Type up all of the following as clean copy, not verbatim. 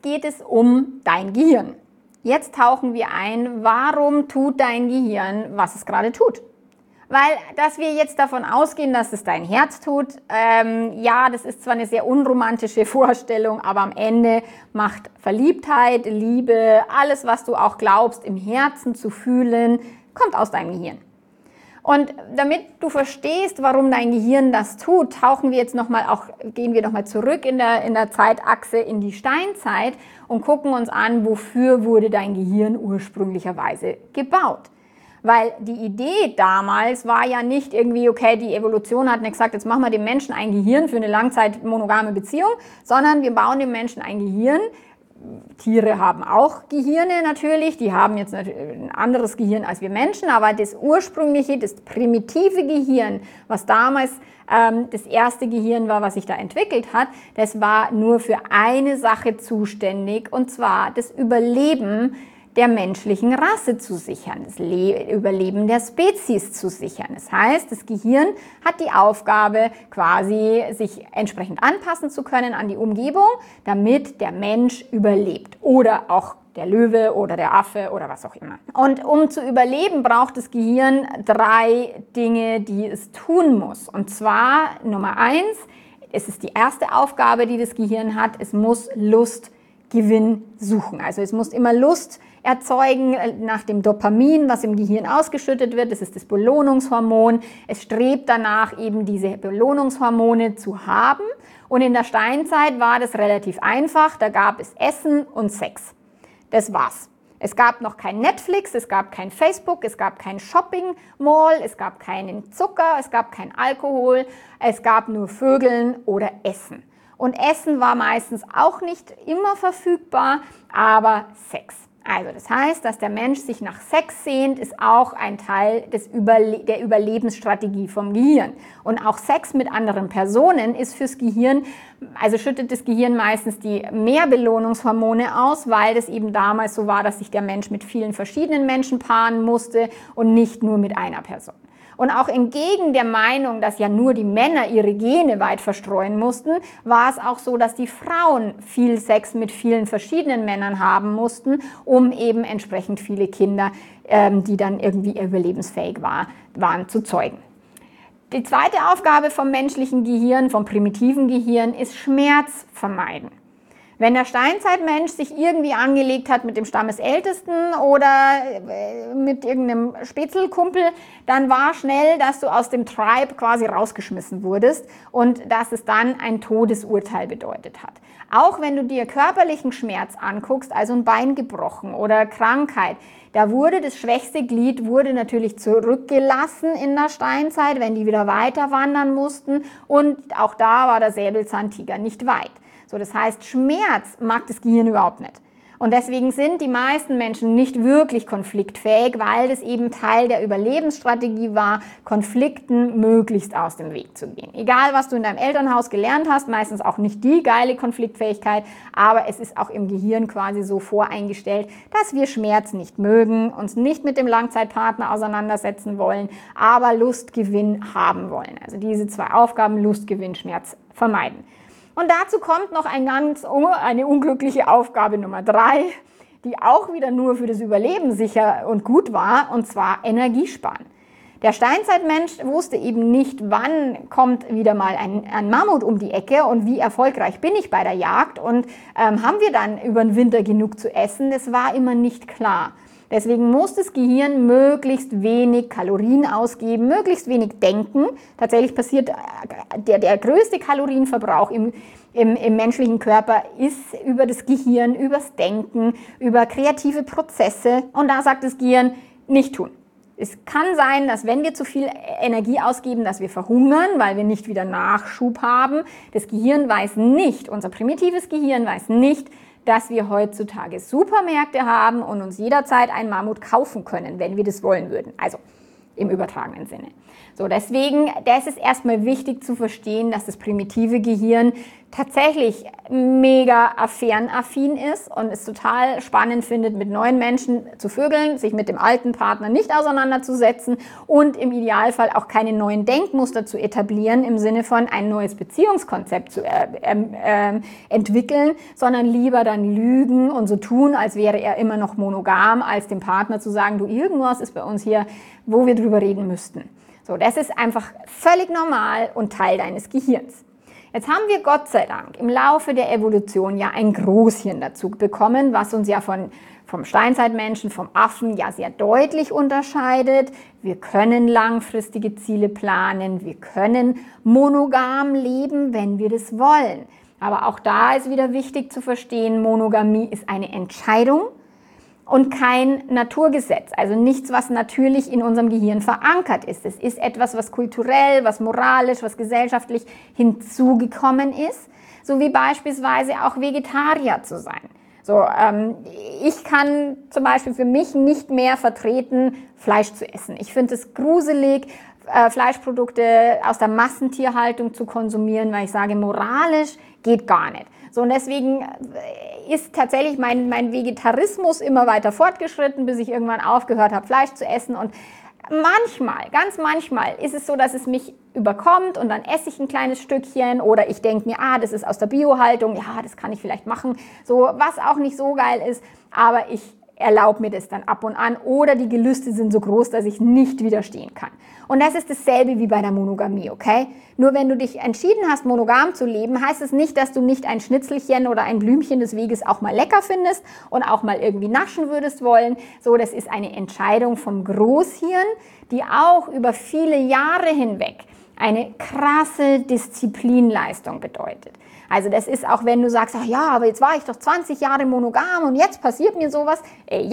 jetzt geht es um dein Gehirn. Jetzt tauchen wir ein, warum tut dein Gehirn, was es gerade tut? Weil, dass wir jetzt davon ausgehen, dass es dein Herz tut, ja, das ist zwar eine sehr unromantische Vorstellung, aber am Ende macht Verliebtheit, Liebe, alles, was du auch glaubst, im Herzen zu fühlen, kommt aus deinem Gehirn. Und damit du verstehst, warum dein Gehirn das tut, gehen wir nochmal zurück in der Zeitachse in die Steinzeit und gucken uns an, wofür wurde dein Gehirn ursprünglicherweise gebaut. Weil die Idee damals war ja nicht irgendwie, okay, die Evolution hat nicht gesagt, jetzt machen wir dem Menschen ein Gehirn für eine langzeitmonogame Beziehung, sondern wir bauen dem Menschen ein Gehirn. Tiere haben auch Gehirne natürlich, die haben jetzt ein anderes Gehirn als wir Menschen, aber das ursprüngliche, das primitive Gehirn, was damals das erste Gehirn war, was sich da entwickelt hat, das war nur für eine Sache zuständig, und zwar das Überleben der menschlichen Rasse zu sichern, das Überleben der Spezies zu sichern. Das heißt, das Gehirn hat die Aufgabe, quasi sich entsprechend anpassen zu können an die Umgebung, damit der Mensch überlebt oder auch der Löwe oder der Affe oder was auch immer. Und um zu überleben, braucht das Gehirn 3 Dinge, die es tun muss. Und zwar Nummer 1, es ist die erste Aufgabe, die das Gehirn hat, es muss Lustgewinn suchen. Also es muss immer Lust erzeugen nach dem Dopamin, was im Gehirn ausgeschüttet wird. Das ist das Belohnungshormon. Es strebt danach, eben diese Belohnungshormone zu haben. Und in der Steinzeit war das relativ einfach. Da gab es Essen und Sex. Das war's. Es gab noch kein Netflix, es gab kein Facebook, es gab kein Shopping Mall, es gab keinen Zucker, es gab kein Alkohol, es gab nur Vögeln oder Essen. Und Essen war meistens auch nicht immer verfügbar, aber Sex. Also das heißt, dass der Mensch sich nach Sex sehnt, ist auch ein Teil der Überlebensstrategie vom Gehirn. Und auch Sex mit anderen Personen ist fürs Gehirn, also schüttet das Gehirn meistens die Mehrbelohnungshormone aus, weil das eben damals so war, dass sich der Mensch mit vielen verschiedenen Menschen paaren musste und nicht nur mit einer Person. Und auch entgegen der Meinung, dass ja nur die Männer ihre Gene weit verstreuen mussten, war es auch so, dass die Frauen viel Sex mit vielen verschiedenen Männern haben mussten, um eben entsprechend viele Kinder, die dann irgendwie überlebensfähig waren, zu zeugen. Die zweite Aufgabe vom menschlichen Gehirn, vom primitiven Gehirn, ist Schmerz vermeiden. Wenn der Steinzeitmensch sich irgendwie angelegt hat mit dem Stammesältesten oder mit irgendeinem Spätzelkumpel, dann war schnell, dass du aus dem Tribe quasi rausgeschmissen wurdest und dass es dann ein Todesurteil bedeutet hat. Auch wenn du dir körperlichen Schmerz anguckst, also ein Bein gebrochen oder Krankheit, da wurde das schwächste Glied natürlich zurückgelassen in der Steinzeit, wenn die wieder weiter wandern mussten, und auch da war der Säbelzahntiger nicht weit. So, das heißt, Schmerz mag das Gehirn überhaupt nicht. Und deswegen sind die meisten Menschen nicht wirklich konfliktfähig, weil das eben Teil der Überlebensstrategie war, Konflikten möglichst aus dem Weg zu gehen. Egal, was du in deinem Elternhaus gelernt hast, meistens auch nicht die geile Konfliktfähigkeit, aber es ist auch im Gehirn quasi so voreingestellt, dass wir Schmerz nicht mögen, uns nicht mit dem Langzeitpartner auseinandersetzen wollen, aber Lustgewinn haben wollen. Also diese 2 Aufgaben, Lustgewinn, Schmerz vermeiden. Und dazu kommt noch eine unglückliche Aufgabe Nummer 3, die auch wieder nur für das Überleben sicher und gut war, und zwar Energiesparen. Der Steinzeitmensch wusste eben nicht, wann kommt wieder mal ein Mammut um die Ecke und wie erfolgreich bin ich bei der Jagd und haben wir dann über den Winter genug zu essen. Das war immer nicht klar. Deswegen muss das Gehirn möglichst wenig Kalorien ausgeben, möglichst wenig denken. Tatsächlich passiert der größte Kalorienverbrauch im menschlichen Körper ist über das Gehirn, übers Denken, über kreative Prozesse. Und da sagt das Gehirn, nicht tun. Es kann sein, dass wenn wir zu viel Energie ausgeben, dass wir verhungern, weil wir nicht wieder Nachschub haben. Das Gehirn weiß nicht, unser primitives Gehirn weiß nicht, dass wir heutzutage Supermärkte haben und uns jederzeit einen Mammut kaufen können, wenn wir das wollen würden. Also im übertragenen Sinne. So, deswegen, das ist erstmal wichtig zu verstehen, dass das primitive Gehirn tatsächlich mega affärenaffin ist und es total spannend findet, mit neuen Menschen zu vögeln, sich mit dem alten Partner nicht auseinanderzusetzen und im Idealfall auch keine neuen Denkmuster zu etablieren, im Sinne von ein neues Beziehungskonzept zu entwickeln, sondern lieber dann lügen und so tun, als wäre er immer noch monogam, als dem Partner zu sagen, du, irgendwas ist bei uns hier, wo wir drüber reden müssten. So, das ist einfach völlig normal und Teil deines Gehirns. Jetzt haben wir Gott sei Dank im Laufe der Evolution ja ein Großhirn dazu bekommen, was uns ja vom Steinzeitmenschen, vom Affen ja sehr deutlich unterscheidet. Wir können langfristige Ziele planen, wir können monogam leben, wenn wir das wollen. Aber auch da ist wieder wichtig zu verstehen, Monogamie ist eine Entscheidung und kein Naturgesetz, also nichts, was natürlich in unserem Gehirn verankert ist. Es ist etwas, was kulturell, was moralisch, was gesellschaftlich hinzugekommen ist, so wie beispielsweise auch Vegetarier zu sein. So, ich kann zum Beispiel für mich nicht mehr vertreten, Fleisch zu essen. Ich finde es gruselig, Fleischprodukte aus der Massentierhaltung zu konsumieren, weil ich sage, moralisch geht gar nicht. So, und deswegen ist tatsächlich mein Vegetarismus immer weiter fortgeschritten, bis ich irgendwann aufgehört habe, Fleisch zu essen. Und manchmal, ganz manchmal ist es so, dass es mich überkommt und dann esse ich ein kleines Stückchen oder ich denke mir, das ist aus der Biohaltung, ja, das kann ich vielleicht machen. So, was auch nicht so geil ist, aber ich erlaube mir das dann ab und an oder die Gelüste sind so groß, dass ich nicht widerstehen kann. Und das ist dasselbe wie bei der Monogamie, okay? Nur wenn du dich entschieden hast, monogam zu leben, heißt es nicht, dass du nicht ein Schnitzelchen oder ein Blümchen des Weges auch mal lecker findest und auch mal irgendwie naschen würdest wollen. So, das ist eine Entscheidung vom Großhirn, die auch über viele Jahre hinweg eine krasse Disziplinleistung bedeutet. Also das ist auch, wenn du sagst, ach ja, aber jetzt war ich doch 20 Jahre monogam und jetzt passiert mir sowas.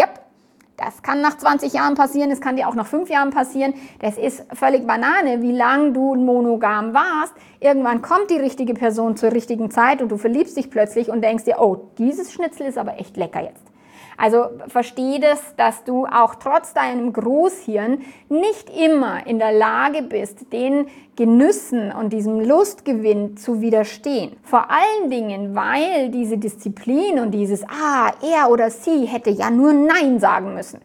Das kann nach 20 Jahren passieren, das kann dir auch nach 5 Jahren passieren. Das ist völlig Banane, wie lange du monogam warst. Irgendwann kommt die richtige Person zur richtigen Zeit und du verliebst dich plötzlich und denkst dir, oh, dieses Schnitzel ist aber echt lecker jetzt. Also versteh das, dass du auch trotz deinem Großhirn nicht immer in der Lage bist, den Genüssen und diesem Lustgewinn zu widerstehen. Vor allen Dingen, weil diese Disziplin und dieses, er oder sie hätte ja nur Nein sagen müssen,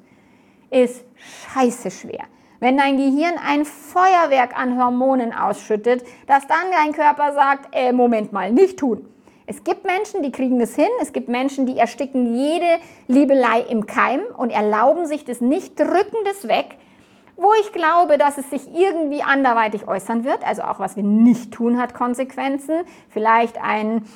ist scheiße schwer. Wenn dein Gehirn ein Feuerwerk an Hormonen ausschüttet, dass dann dein Körper sagt, Moment mal, nicht tun. Es gibt Menschen, die kriegen das hin, es gibt Menschen, die ersticken jede Liebelei im Keim und erlauben sich das nicht, drücken das weg, wo ich glaube, dass es sich irgendwie anderweitig äußern wird, also auch was wir nicht tun, hat Konsequenzen, vielleicht ein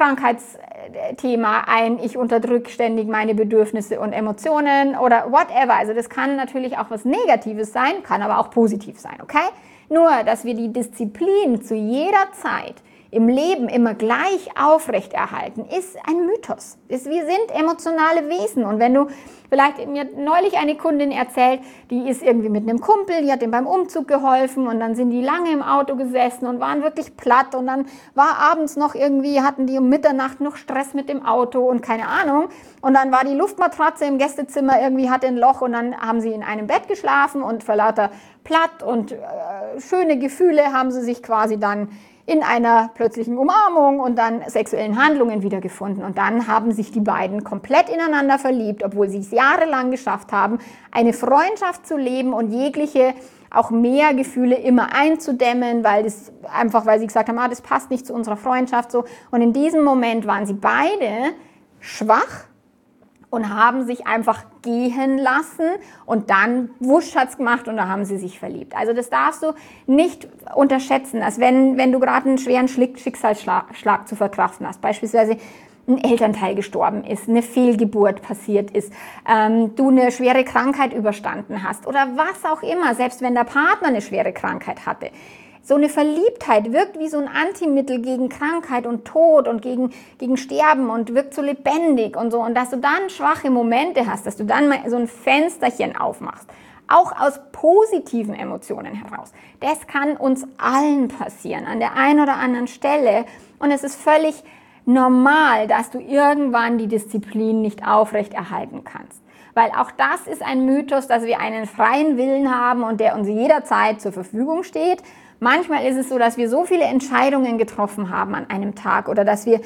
Krankheitsthema, ich unterdrücke ständig meine Bedürfnisse und Emotionen oder whatever, also das kann natürlich auch was Negatives sein, kann aber auch positiv sein, okay? Nur, dass wir die Disziplin zu jeder Zeit im Leben immer gleich aufrechterhalten, ist ein Mythos. Wir sind emotionale Wesen und wenn du, vielleicht mir neulich eine Kundin erzählt, die ist irgendwie mit einem Kumpel, die hat ihm beim Umzug geholfen und dann sind die lange im Auto gesessen und waren wirklich platt und dann war abends noch irgendwie, hatten die um Mitternacht noch Stress mit dem Auto und keine Ahnung und dann war die Luftmatratze im Gästezimmer irgendwie, hatte ein Loch und dann haben sie in einem Bett geschlafen und vor lauter platt und schöne Gefühle haben sie sich quasi dann in einer plötzlichen Umarmung und dann sexuellen Handlungen wiedergefunden. Und dann haben sich die beiden komplett ineinander verliebt, obwohl sie es jahrelang geschafft haben, eine Freundschaft zu leben und jegliche auch mehr Gefühle immer einzudämmen, weil sie gesagt haben, das passt nicht zu unserer Freundschaft so. Und in diesem Moment waren sie beide schwach und haben sich einfach gehen lassen und dann wusch hat's gemacht und da haben sie sich verliebt. Also das darfst du nicht unterschätzen, dass wenn du gerade einen schweren Schicksalsschlag zu verkraften hast, beispielsweise ein Elternteil gestorben ist, eine Fehlgeburt passiert ist, du eine schwere Krankheit überstanden hast oder was auch immer, selbst wenn der Partner eine schwere Krankheit hatte. So eine Verliebtheit wirkt wie so ein Antimittel gegen Krankheit und Tod und gegen Sterben und wirkt so lebendig und so. Und dass du dann schwache Momente hast, dass du dann mal so ein Fensterchen aufmachst, auch aus positiven Emotionen heraus. Das kann uns allen passieren, an der einen oder anderen Stelle. Und es ist völlig normal, dass du irgendwann die Disziplin nicht aufrechterhalten kannst. Weil auch das ist ein Mythos, dass wir einen freien Willen haben und der uns jederzeit zur Verfügung steht. Manchmal ist es so, dass wir so viele Entscheidungen getroffen haben an einem Tag oder dass wir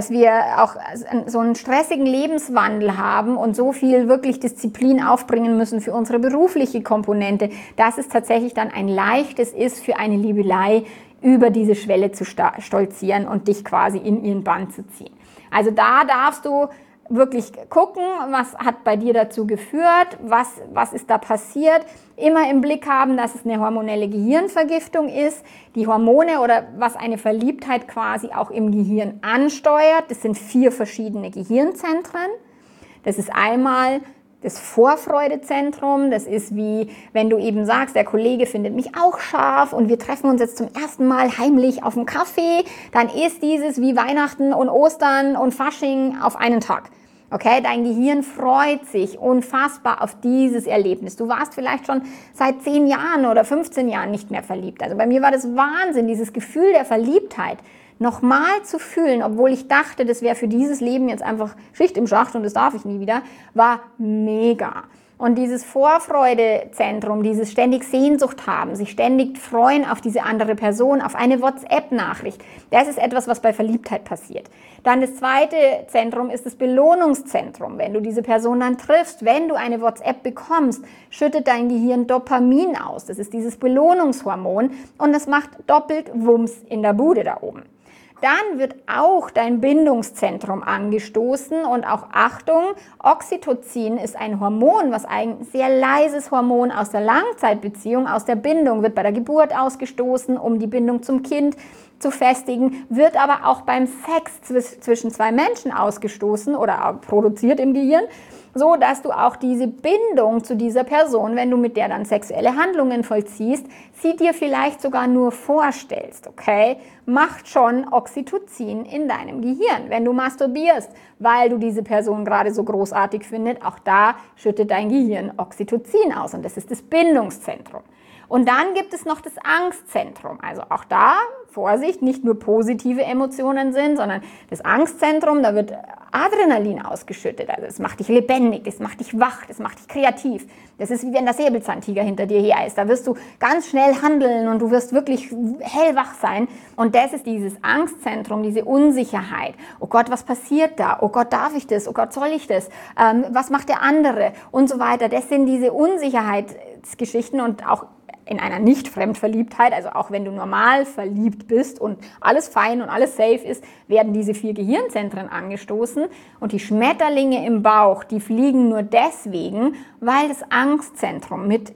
auch so einen stressigen Lebenswandel haben und so viel wirklich Disziplin aufbringen müssen für unsere berufliche Komponente, dass es tatsächlich dann ein leichtes ist, für eine Liebelei über diese Schwelle zu stolzieren und dich quasi in ihren Bann zu ziehen. Also da darfst du wirklich gucken, was hat bei dir dazu geführt, was ist da passiert. Immer im Blick haben, dass es eine hormonelle Gehirnvergiftung ist. Die Hormone oder was eine Verliebtheit quasi auch im Gehirn ansteuert, das sind 4 verschiedene Gehirnzentren. Das ist einmal das Vorfreudezentrum, das ist wie, wenn du eben sagst, der Kollege findet mich auch scharf und wir treffen uns jetzt zum ersten Mal heimlich auf einen Kaffee, dann ist dieses wie Weihnachten und Ostern und Fasching auf einen Tag. Okay, dein Gehirn freut sich unfassbar auf dieses Erlebnis. Du warst vielleicht schon seit 10 Jahren oder 15 Jahren nicht mehr verliebt. Also bei mir war das Wahnsinn, dieses Gefühl der Verliebtheit nochmal zu fühlen, obwohl ich dachte, das wäre für dieses Leben jetzt einfach Schicht im Schacht und das darf ich nie wieder, war mega. Und dieses Vorfreudezentrum, dieses ständig Sehnsucht haben, sich ständig freuen auf diese andere Person, auf eine WhatsApp-Nachricht, das ist etwas, was bei Verliebtheit passiert. Dann das zweite Zentrum ist das Belohnungszentrum. Wenn du diese Person dann triffst, wenn du eine WhatsApp bekommst, schüttet dein Gehirn Dopamin aus. Das ist dieses Belohnungshormon und das macht doppelt Wumms in der Bude da oben. Dann wird auch dein Bindungszentrum angestoßen und auch Achtung, Oxytocin ist ein Hormon, was ein sehr leises Hormon aus der Langzeitbeziehung, aus der Bindung, wird bei der Geburt ausgestoßen, um die Bindung zum Kind zu festigen, wird aber auch beim Sex zwischen 2 Menschen ausgestoßen oder produziert im Gehirn, so dass du auch diese Bindung zu dieser Person, wenn du mit der dann sexuelle Handlungen vollziehst, sie dir vielleicht sogar nur vorstellst, okay? Macht schon Oxytocin in deinem Gehirn. Wenn du masturbierst, weil du diese Person gerade so großartig findest, auch da schüttet dein Gehirn Oxytocin aus und das ist das Bindungszentrum. Und dann gibt es noch das Angstzentrum. Also auch da, Vorsicht, nicht nur positive Emotionen sind, sondern das Angstzentrum, da wird Adrenalin ausgeschüttet. Also es macht dich lebendig, das macht dich wach, das macht dich kreativ. Das ist wie wenn der Säbelzahntiger hinter dir her ist. Da wirst du ganz schnell handeln und du wirst wirklich hellwach sein. Und das ist dieses Angstzentrum, diese Unsicherheit. Oh Gott, was passiert da? Oh Gott, darf ich das? Oh Gott, soll ich das? Was macht der andere? Und so weiter. Das sind diese Unsicherheitsgeschichten und auch in einer Nicht-Fremdverliebtheit, also auch wenn du normal verliebt bist und alles fein und alles safe ist, werden diese 4 Gehirnzentren angestoßen und die Schmetterlinge im Bauch, die fliegen nur deswegen, weil das Angstzentrum mit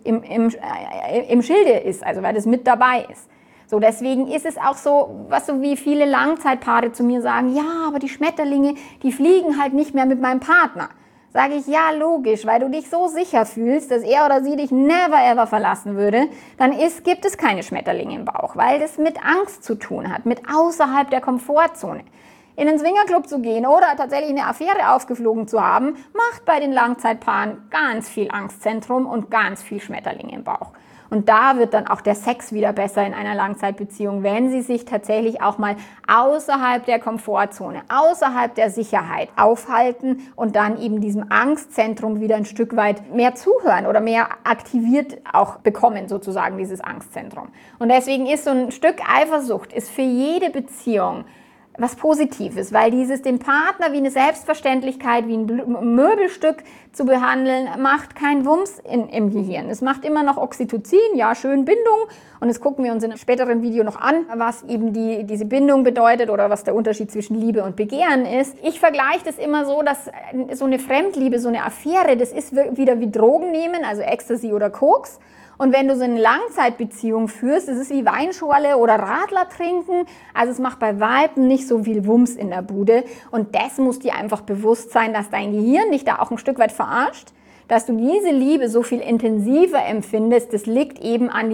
im Schilde ist, also weil das mit dabei ist. So, deswegen ist es auch so, was so wie viele Langzeitpaare zu mir sagen, ja, aber die Schmetterlinge, die fliegen halt nicht mehr mit meinem Partner. Sage ich, ja, logisch, weil du dich so sicher fühlst, dass er oder sie dich never ever verlassen würde, dann gibt es keine Schmetterlinge im Bauch, weil das mit Angst zu tun hat, mit außerhalb der Komfortzone. In den Swingerclub zu gehen oder tatsächlich eine Affäre aufgeflogen zu haben, macht bei den Langzeitpaaren ganz viel Angstzentrum und ganz viel Schmetterlinge im Bauch. Und da wird dann auch der Sex wieder besser in einer Langzeitbeziehung, wenn sie sich tatsächlich auch mal außerhalb der Komfortzone, außerhalb der Sicherheit aufhalten und dann eben diesem Angstzentrum wieder ein Stück weit mehr zuhören oder mehr aktiviert auch bekommen, sozusagen dieses Angstzentrum. Und deswegen ist so ein Stück Eifersucht, ist für jede Beziehung was Positives, weil den Partner wie eine Selbstverständlichkeit, wie ein Möbelstück zu behandeln, macht keinen Wumms im Gehirn. Es macht immer noch Oxytocin, ja, schön Bindung. Und das gucken wir uns in einem späteren Video noch an, was eben diese Bindung bedeutet oder was der Unterschied zwischen Liebe und Begehren ist. Ich vergleiche das immer so, dass so eine Fremdliebe, so eine Affäre, das ist wieder wie Drogen nehmen, also Ecstasy oder Koks. Und wenn du so eine Langzeitbeziehung führst, das ist wie Weinschorle oder Radler trinken. Also es macht bei Weiben nicht so viel Wumms in der Bude. Und das muss dir einfach bewusst sein, dass dein Gehirn dich da auch ein Stück weit verarscht, dass du diese Liebe so viel intensiver empfindest. Das liegt eben an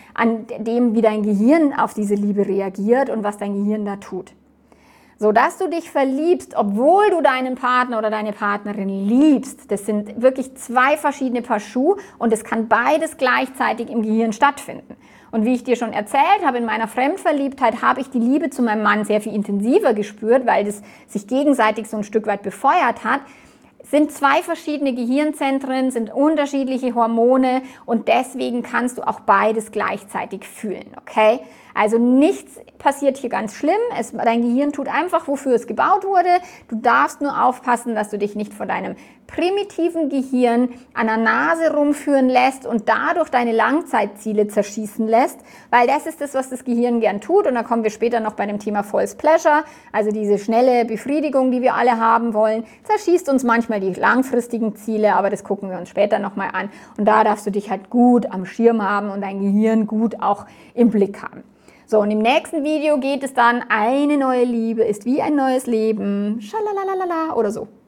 dem, wie dein Gehirn auf diese Liebe reagiert und was dein Gehirn da tut. So dass du dich verliebst, obwohl du deinen Partner oder deine Partnerin liebst. Das sind wirklich 2 verschiedene Paar Schuhe und es kann beides gleichzeitig im Gehirn stattfinden. Und wie ich dir schon erzählt habe, in meiner Fremdverliebtheit habe ich die Liebe zu meinem Mann sehr viel intensiver gespürt, weil das sich gegenseitig so ein Stück weit befeuert hat. sind zwei verschiedene Gehirnzentren, sind unterschiedliche Hormone und deswegen kannst du auch beides gleichzeitig fühlen, okay? Also nichts passiert hier ganz schlimm. Dein Gehirn tut einfach, wofür es gebaut wurde. Du darfst nur aufpassen, dass du dich nicht von deinem primitiven Gehirn an der Nase rumführen lässt und dadurch deine Langzeitziele zerschießen lässt, weil das ist das, was das Gehirn gern tut. Und da kommen wir später noch bei dem Thema False Pleasure, also diese schnelle Befriedigung, die wir alle haben wollen, zerschießt uns manchmal die langfristigen Ziele, aber das gucken wir uns später nochmal an. Und da darfst du dich halt gut am Schirm haben und dein Gehirn gut auch im Blick haben. So, und im nächsten Video geht es dann, eine neue Liebe ist wie ein neues Leben, schalalalala oder so.